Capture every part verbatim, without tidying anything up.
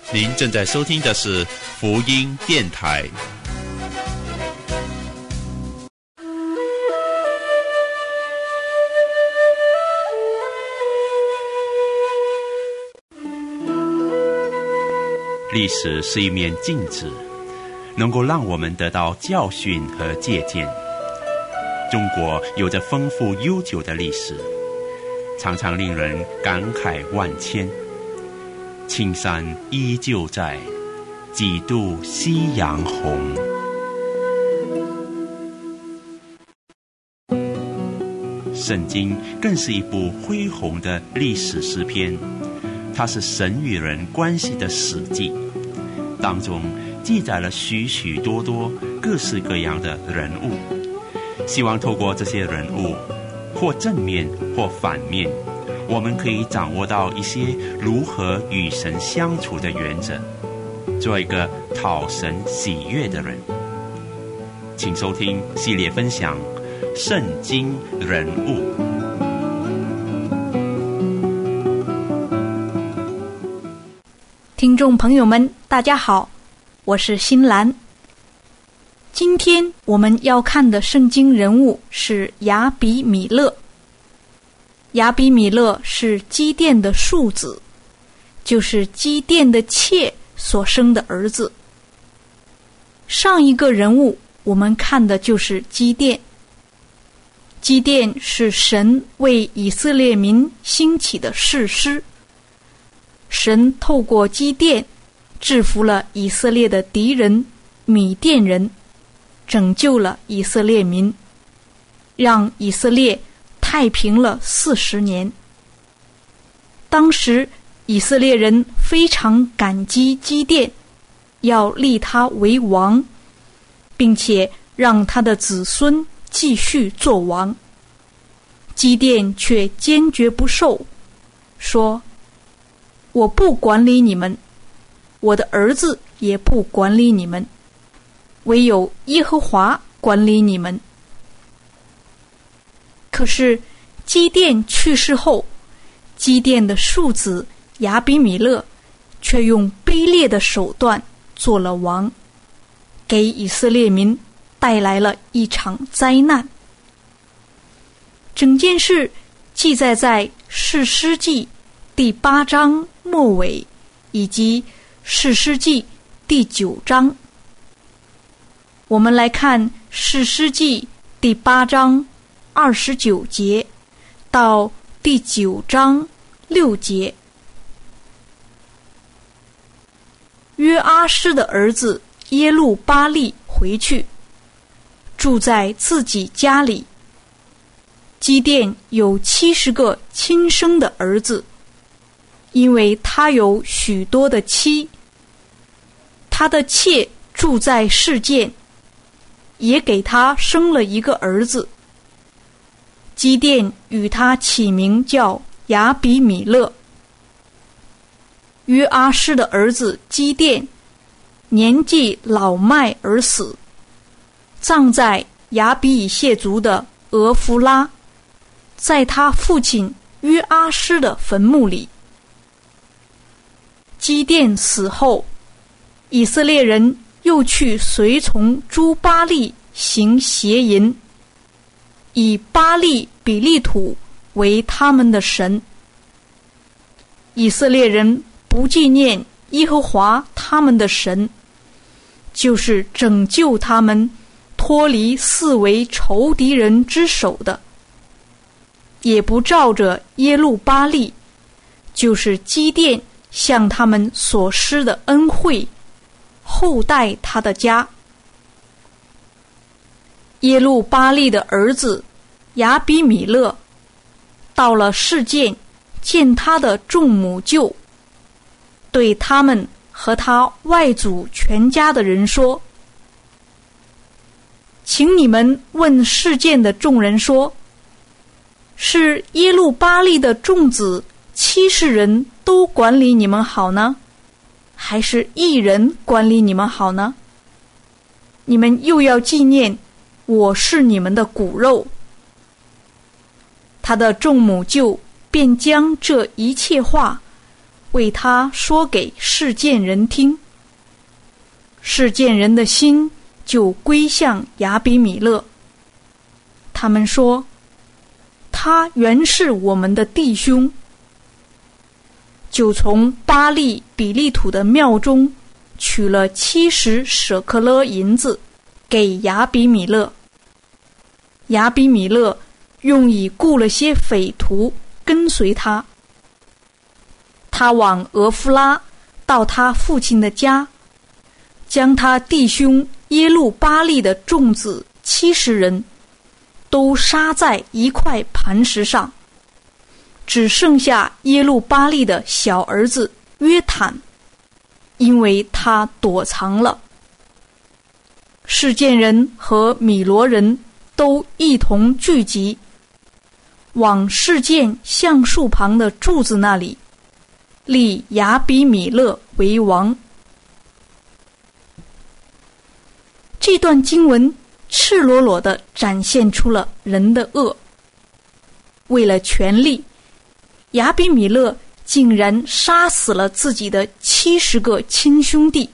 您正在收听的是福音电台。历史是一面镜子，能够让我们得到教训和借鉴。中国有着丰富悠久的历史，常常令人感慨万千。青山依旧在，几度夕阳红。圣经更是一部恢宏的历史诗篇，它是神与人关系的史记，当中记载了许许多多各式各样的人物。希望透过这些人物，或正面或反面，我们可以掌握到一些如何与神相处的原则，做一个讨神喜悦的人。请收听系列分享《圣经人物》。 听众朋友们，大家好，我是新兰。今天我们要看的圣经人物是亚比米勒。亚比米勒是基甸的庶子，就是基甸的妾所生的儿子。上一个人物我们看的就是基甸。基甸是神为以色列民兴起的士师，神透过基甸制服了以色列的敌人米甸人，拯救了以色列民，让以色列太平了四十年。当时以色列人非常感激基甸，要立他为王，并且让他的子孙继续做王。基甸却坚决不受，说：我不管理你们，我的儿子也不管理你们，唯有耶和华管理你们。可是基甸去世后，基甸的庶子亚比米勒却用卑劣的手段做了王，给以色列民带来了一场灾难。整件事记载在士师记第八章末尾，以及士师记第九章。我们来看士师记第八章二十九节到第九章六节。约阿施的儿子耶路巴力回去，住在自己家里。基甸有七十个亲生的儿子，因为他有许多的妻。他的妾住在示剑，也给他生了一个儿子。基甸与他起名叫亚比米勒。约阿施的儿子基甸年纪老迈而死，葬在亚比以谢族的俄弗拉，在他父亲约阿施的坟墓里。基甸死后，以色列人又去随从诸巴力行邪淫，以巴力比利土为他们的神。以色列人不纪念耶和华他们的神，就是拯救他们脱离四围仇敌人之手的，也不照着耶路巴力，就是基甸向他们所施的恩惠，厚待他的家。耶路巴力的儿子亚比米勒到了示剑，见他的众母舅，对他们和他外祖全家的人说：请你们问示剑的众人说，是耶路巴力的众子七十人都管理你们好呢，还是一人管理你们好呢？你们又要纪念我是你们的骨肉。他的众母舅便将这一切话为他说给示剑人听。示剑人的心就归向亚比米勒。他们说，他原是我们的弟兄，就从巴利比利土的庙中取了七十舍克勒银子给亚比米勒。亚比米勒用以雇了些匪徒跟随他。他往俄弗拉到他父亲的家，将他弟兄耶路巴利的众子七十人都杀在一块磐石上，只剩下耶路巴利的小儿子约坦，因为他躲藏了。示剑人和米罗人都一同聚集，往示剑橡树旁的柱子那里立亚比米勒为王。这段经文赤裸裸地展现出了人的恶。为了权力，亚比米勒竟然杀死了自己的七十个亲兄弟。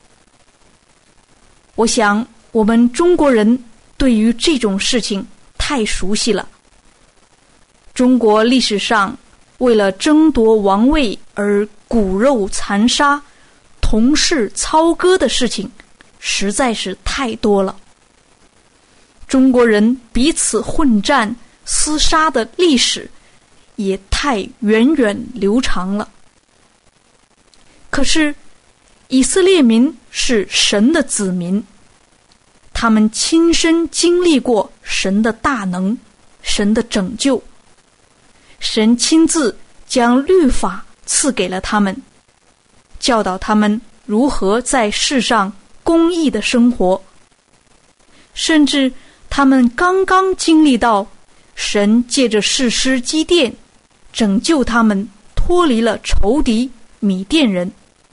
我想我们中国人对于这种事情太熟悉了。中国历史上为了争夺王位而骨肉残杀、同室操戈的事情实在是太多了。中国人彼此混战厮杀的历史也太源远流长了。可是以色列民是神的子民，他们亲身经历过神的大能、神的拯救。神亲自将律法赐给了他们，教导他们如何在世上公义的生活。甚至他们刚刚经历到神借着士师基甸拯救他们脱离了仇敌米甸人，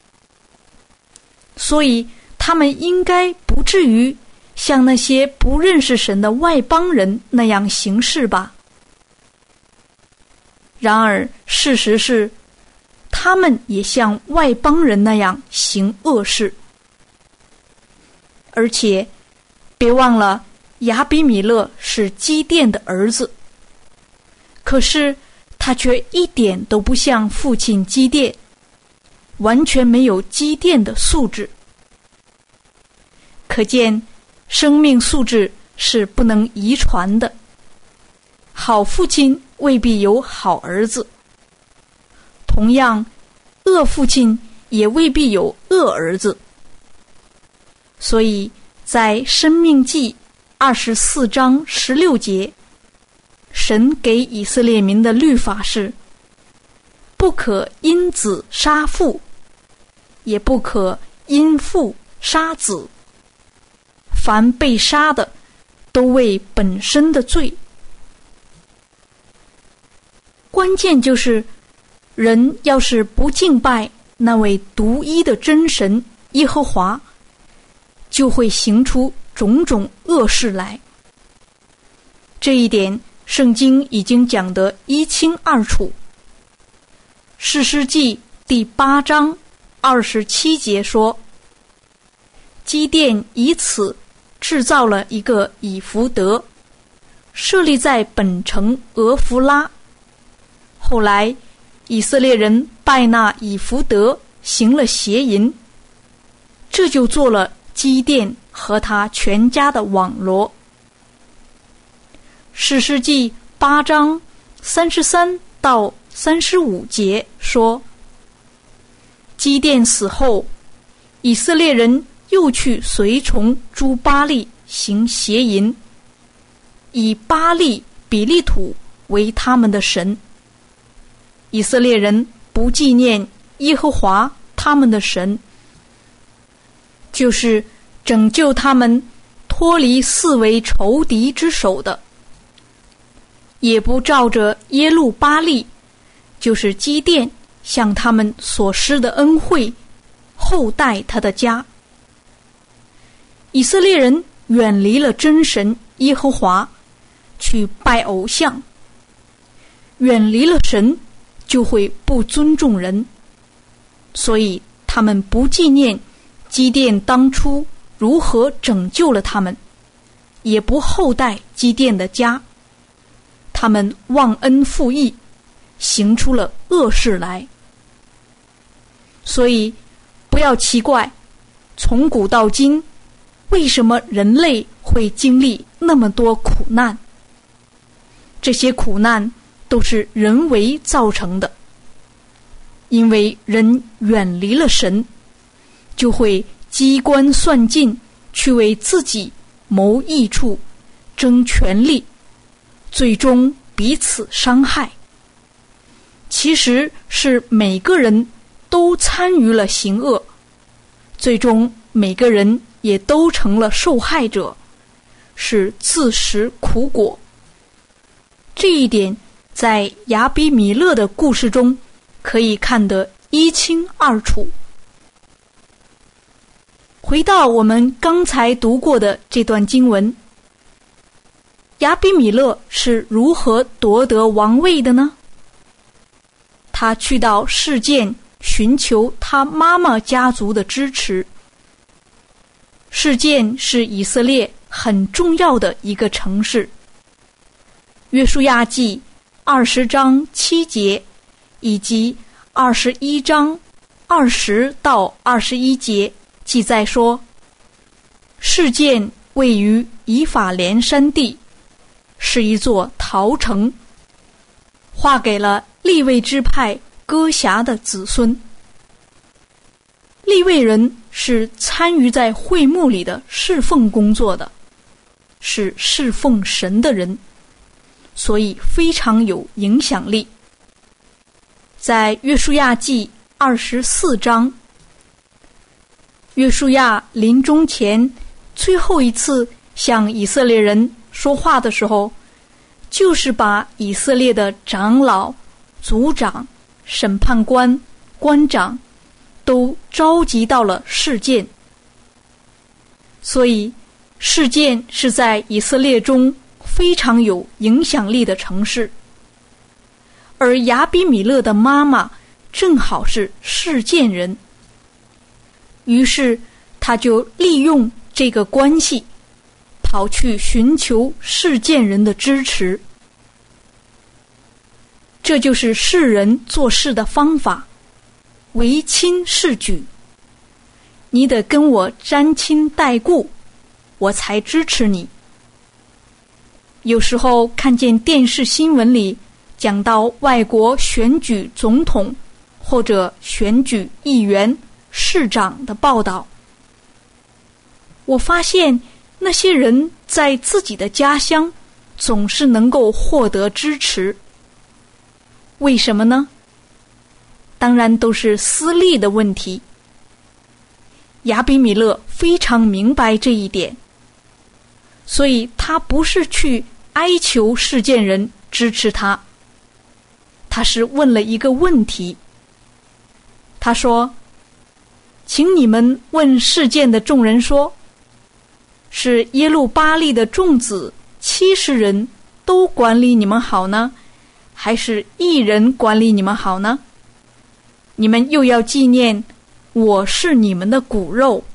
所以他们应该不至于像那些不认识神的外邦人那样行事吧。然而事实是，他们也像外邦人那样行恶事。而且别忘了，亚比米勒是基甸的儿子，可是他却一点都不像父亲基甸，完全没有基甸的素质。可见生命素质是不能遗传的，好父亲未必有好儿子，同样恶父亲也未必有恶儿子。所以在申命记二十四章十六节，神给以色列民的律法是：不可因子杀父，也不可因父杀子，凡被杀的都为本身的罪。关键就是人要是不敬拜那位独一的真神耶和华，就会行出种种恶事来。这一点圣经已经讲得一清二楚。士师记第八章二十七节说，基甸以此制造了一个以弗得，设立在本城俄弗拉。后来以色列人拜那以弗得行了邪淫，这就做了基甸和他全家的网罗。士师记八章三十三到三十五节说，基甸死后，以色列人又去随从诸巴力行邪淫，以巴力比利土为他们的神。以色列人不纪念耶和华他们的神，就是拯救他们脱离四围仇敌之手的，也不照着耶路巴力，就是基甸向他们所施的恩惠厚待他的家。以色列人远离了真神耶和华，去拜偶像。远离了神，就会不尊重人， 所以他们不纪念基甸当初如何拯救了他们，也不厚待基甸的家，他们忘恩负义，行出了恶事来。所以不要奇怪，从古到今，为什么人类会经历那么多苦难？这些苦难都是人为造成的，因为人远离了神，就会机关算尽，去为自己谋益处，争权力，最终彼此伤害。其实是每个人都参与了行恶，最终每个人也都成了受害者，是自食苦果。这一点在亚比米勒的故事中可以看得一清二楚。回到我们刚才读过的这段经文，亚比米勒是如何夺得王位的呢？他去到示剑寻求他妈妈家族的支持。示剑是以色列很重要的一个城市。约书亚记二十章七节以及二十一章二十到二十一节记载说，示剑位于以法莲山地，是一座陶城，划给了利未支派哥辖的子孙。利未人是参与在会幕里的侍奉工作的，是侍奉神的人，所以非常有影响力。在约书亚记二十四章，约书亚临终前最后一次向以色列人说话的时候，就是把以色列的长老、族长、审判官、官长都召集到了示剑。所以示剑是在以色列中非常有影响力的城市，而亚比米勒的妈妈正好是示剑人，于是他就利用这个关系，跑去寻求示剑人的支持。这就是世人做事的方法，为亲是举，你得跟我沾亲带故，我才支持你。有时候看见电视新闻里讲到外国选举总统或者选举议员、市长的报道，我发现那些人在自己的家乡总是能够获得支持。为什么呢？当然都是私利的问题。亚比米勒非常明白这一点，所以他不是去哀求示剑人支持他，他是问了一个问题。他说，请你们问示剑的众人说，是耶路巴力的众子七十人都管理你们好呢，还是一人管理你们好呢？你们又要纪念我是你们的骨肉。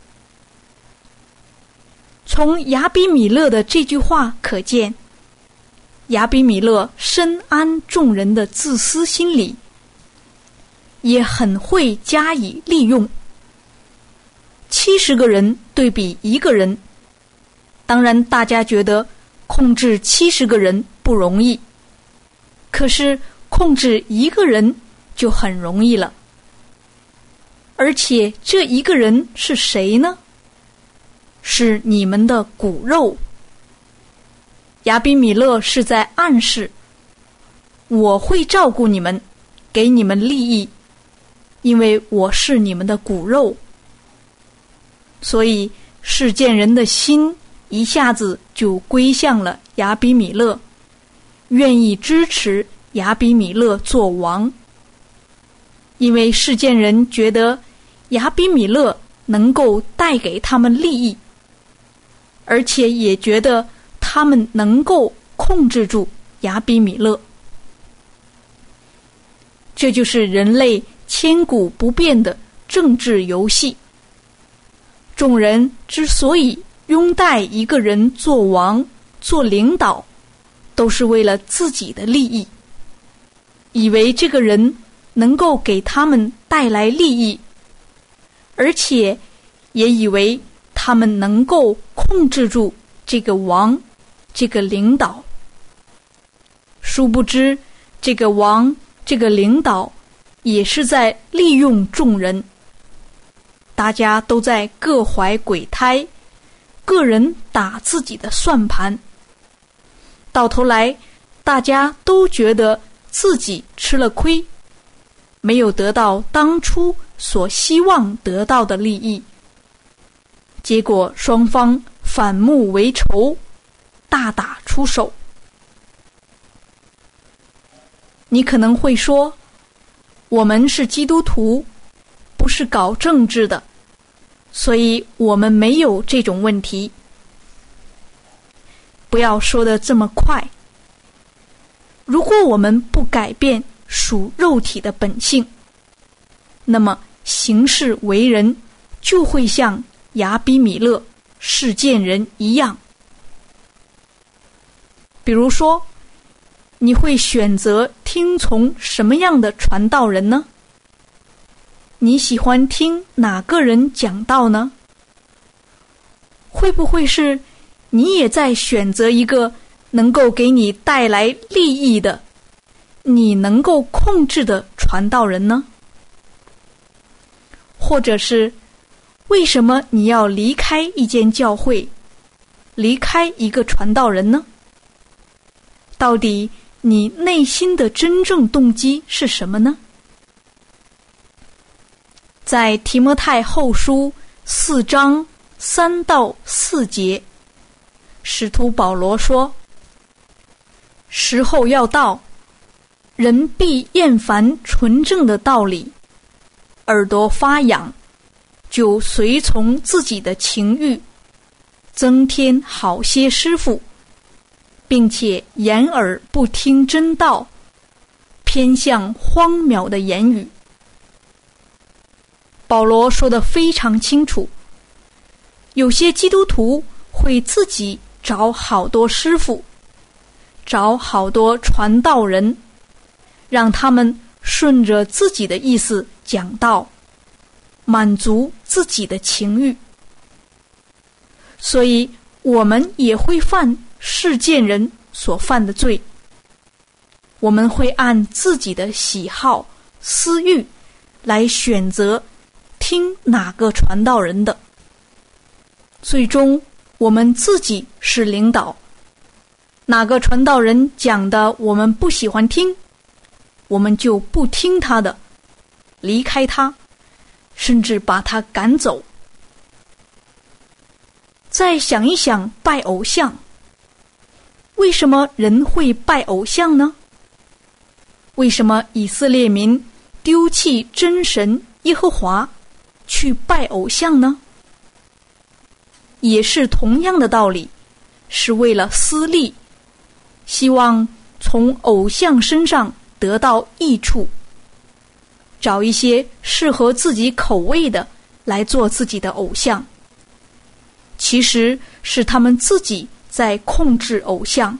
从亚比米勒的这句话可见，亚比米勒深谙众人的自私心理，也很会加以利用。七十个人对比一个人，当然大家觉得控制七十个人不容易，可是控制一个人就很容易了。而且这一个人是谁呢？是你们的骨肉。亚比米勒是在暗示，我会照顾你们，给你们利益，因为我是你们的骨肉。所以示剑人的心一下子就归向了亚比米勒，愿意支持亚比米勒做王。因为示剑人觉得亚比米勒能够带给他们利益，而且也觉得他们能够控制住亚比米勒。这就是人类千古不变的政治游戏。众人之所以拥戴一个人做王、做领导，都是为了自己的利益，以为这个人能够给他们带来利益，而且也以为他们能够控制住这个王、这个领导。殊不知，这个王、这个领导也是在利用众人，大家都在各怀鬼胎，个人打自己的算盘，到头来大家都觉得自己吃了亏，没有得到当初所希望得到的利益，结果双方反目为仇，大打出手。你可能会说，我们是基督徒，不是搞政治的，所以我们没有这种问题。不要说得这么快。如果我们不改变属肉体的本性，那么行事为人就会像亚比米勒示剑人一样。比如说，你会选择听从什么样的传道人呢？你喜欢听哪个人讲道呢？会不会是你也在选择一个能够给你带来利益的、你能够控制的传道人呢？或者是为什么你要离开一间教会，离开一个传道人呢？到底你内心的真正动机是什么呢？在提摩太后书四章三到四节，使徒保罗说，时候要到，人必厌烦纯正的道理，耳朵发痒，就随从自己的情欲，增添好些师傅，并且掩耳不听真道，偏向荒谬的言语。保罗说得非常清楚，有些基督徒会自己找好多师傅，找好多传道人，让他们顺着自己的意思讲道，满足自己的情欲。所以我们也会犯世间人所犯的罪，我们会按自己的喜好、私欲来选择听哪个传道人的。最终我们自己是领导，哪个传道人讲的我们不喜欢听，我们就不听他的，离开他，甚至把他赶走。再想一想拜偶像，为什么人会拜偶像呢？为什么以色列民丢弃真神耶和华，去拜偶像呢？也是同样的道理，是为了私利，希望从偶像身上得到益处，找一些适合自己口味的来做自己的偶像。其实是他们自己在控制偶像，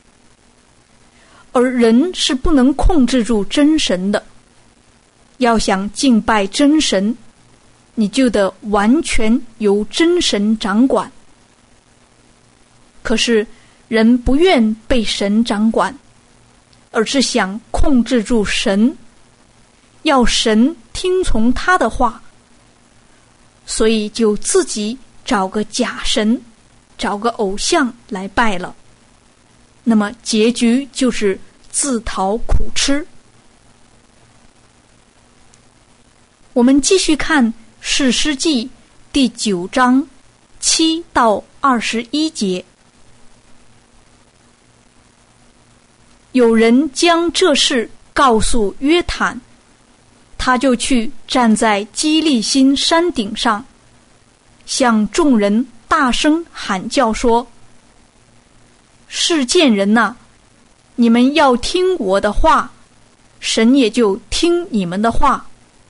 而人是不能控制住真神的。要想敬拜真神，你就得完全由真神掌管。可是人不愿被神掌管，而是想控制住神，要神听从他的话，所以就自己找个假神，找个偶像来拜了。那么结局就是自讨苦吃。我们继续看士师记第九章七到二十一节。有人将这事告诉约坦，他就去站在基利心山顶上，向众人大声喊叫说，世间人哪、啊，你们要听我的话，神也就听你们的话。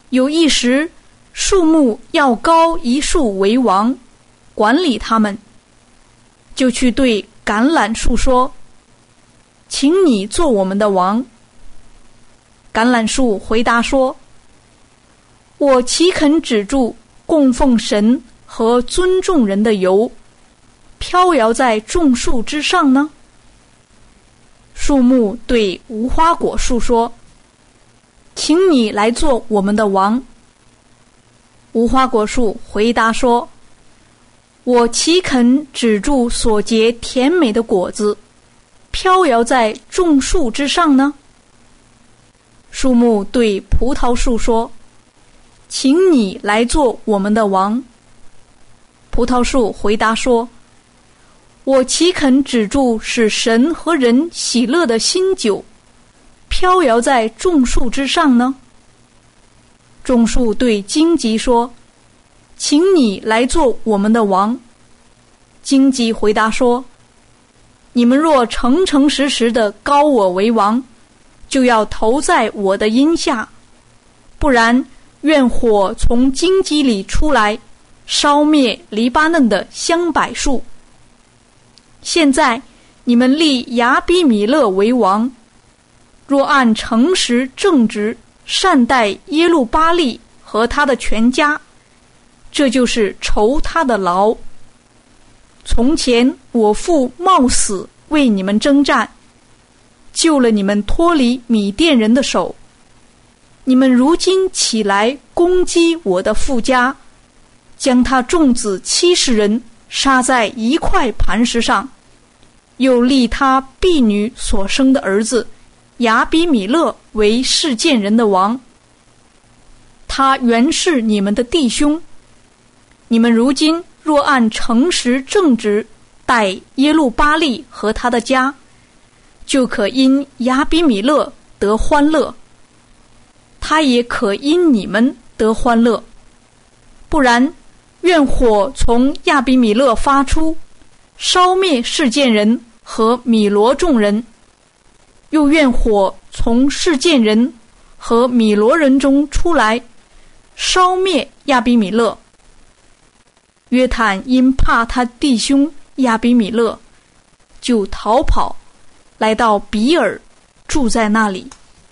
有一时，树木要高一树为王，管理他们，就去对橄榄树说：请你做我们的王。橄榄树回答说：我岂肯止住供奉神和尊重人的油，飘摇在众树之上呢？树木对无花果树说：请你来做我们的王。无花果树回答说：我岂肯止住所结甜美的果子，飘摇在众树之上呢？树木对葡萄树说：请你来做我们的王。葡萄树回答说：我岂肯止住使神和人喜乐的新酒，飘摇在众树之上呢？众树对荆棘说：请你来做我们的王。荆棘回答说：你们若诚诚实实的膏我为王，就要投在我的荫下，不然愿火从荆棘里出来，烧灭黎巴嫩的香柏树。现在你们立亚比米勒为王，若按诚实正直善待耶路巴力和他的全家，这就是酬他的劳。从前我父冒死为你们征战，救了你们脱离米甸人的手。你们如今起来攻击我的父家，将他众子七十人杀在一块磐石上，又立他婢女所生的儿子亚比米勒为示剑人的王。他原是你们的弟兄，你们如今若按诚实正直待耶路巴力和他的家，就可因亚比米勒得欢乐，他也可因你们得欢乐。不然，愿火从亚比米勒发出，烧灭示剑人和米罗众人，又愿火从示剑人和米罗人中出来，烧灭亚比米勒。约坦因怕他弟兄亚比米勒，就逃跑，来到比尔，住在那里。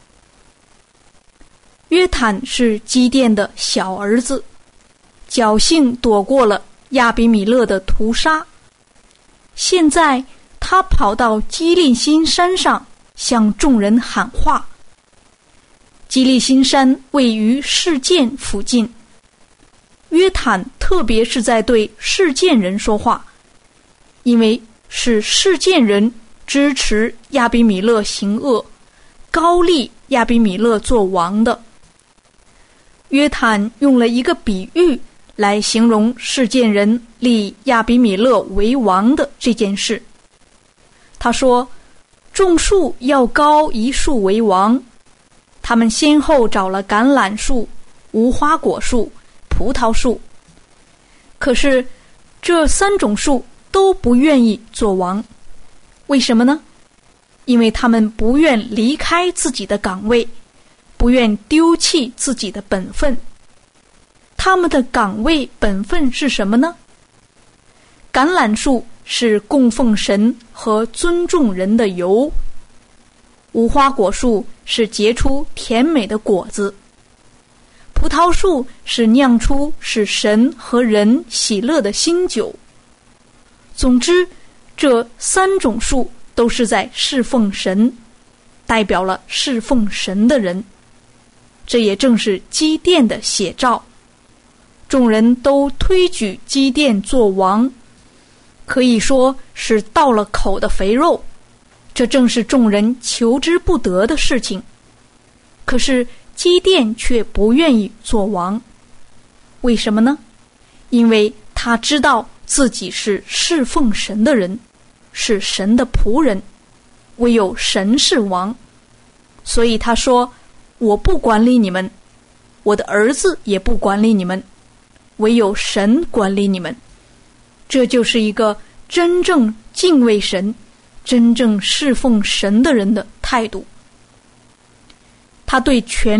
约坦是基甸的小儿子，侥幸躲过了亚比米勒的屠杀。现在他跑到基利心山上，向众人喊话。基利心山位于示剑附近，约坦特别是在对示剑人说话，因为是示剑人支持亚比米勒行恶，高立亚比米勒做王的。约坦用了一个比喻来形容示剑人立亚比米勒为王的这件事。他说，种树要高一树为王，他们先后找了橄榄树、无花果树、葡萄树，可是这三种树都不愿意做王。为什么呢？因为他们不愿离开自己的岗位，不愿丢弃自己的本分。他们的岗位本分是什么呢？橄榄树是供奉神和尊重人的油，无花果树是结出甜美的果子，葡萄树是酿出使神和人喜乐的新酒。总之，这三种树都是在侍奉神，代表了侍奉神的人。这也正是基甸的写照。众人都推举基甸做王，可以说是到了口的肥肉，这正是众人求之不得的事情。可是基甸却不愿意做王，为什么呢？因为他知道自己是侍奉神的人，是神的仆人，唯有神是王。所以他说，我不管理你们，我的儿子也不管理你们，唯有神管理你们。这就是一个真正敬畏神、真正侍奉神的人的态度。他对权力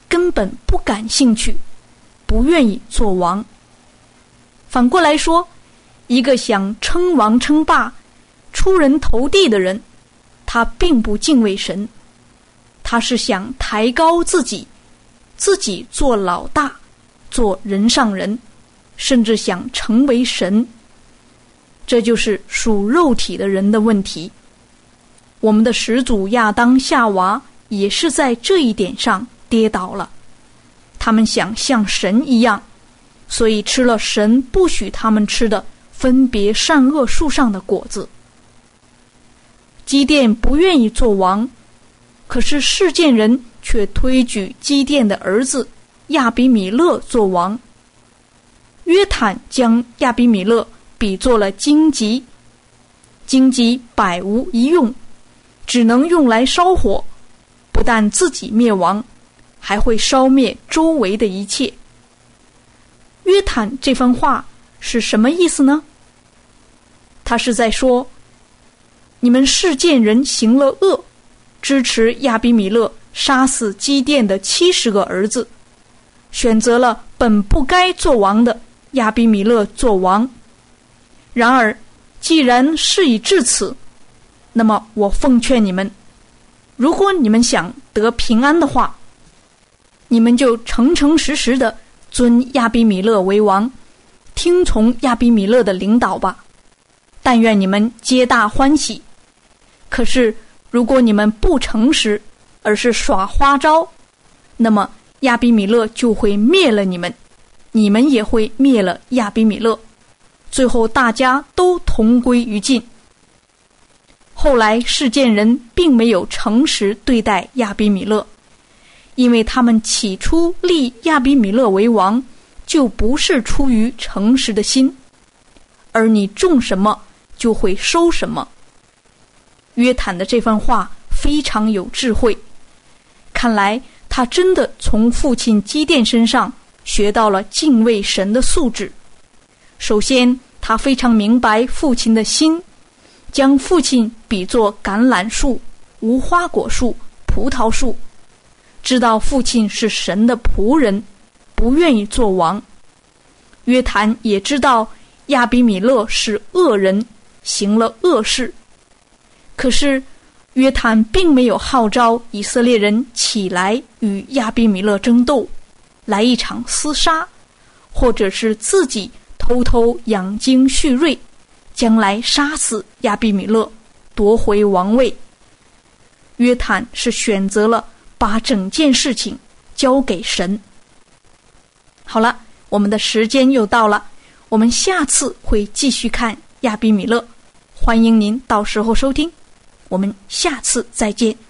根本不感兴趣，不愿意做王。反过来说，一个想称王称霸、出人头地的人，他并不敬畏神，他是想抬高自己，自己做老大，做人上人，甚至想成为神。这就是属肉体的人的问题。我们的始祖亚当夏娃也是在这一点上跌倒了，他们想像神一样，所以吃了神不许他们吃的分别善恶树上的果子。基甸不愿意做王，可是示剑人却推举基甸的儿子亚比米勒做王。约坦将亚比米勒比作了荆棘，荆棘百无一用，只能用来烧火，不但自己灭亡，还会烧灭周围的一切。约坦这番话是什么意思呢？他是在说，你们示剑人行了恶，支持亚比米勒杀死基甸的七十个儿子，选择了本不该做王的亚比米勒做王。然而既然事已至此，那么我奉劝你们，如果你们想得平安的话，你们就诚诚实实的尊亚比米勒为王，听从亚比米勒的领导吧，但愿你们皆大欢喜。可是如果你们不诚实，而是耍花招，那么亚比米勒就会灭了你们，你们也会灭了亚比米勒，最后大家都同归于尽。后来示剑人并没有诚实对待亚比米勒，因为他们起初立亚比米勒为王，就不是出于诚实的心，而你种什么就会收什么。约坦的这番话非常有智慧，看来他真的从父亲基甸身上学到了敬畏神的素质。首先，他非常明白父亲的心，将父亲比作橄榄树、无花果树、葡萄树，知道父亲是神的仆人，不愿意做王。约坦也知道亚比米勒是恶人，行了恶事。可是约坦并没有号召以色列人起来与亚比米勒争斗，来一场厮杀，或者是自己偷偷养精蓄锐，将来杀死亚比米勒，夺回王位。约坦是选择了把整件事情交给神。好了，我们的时间又到了，我们下次会继续看亚比米勒，欢迎您到时候收听，我们下次再见。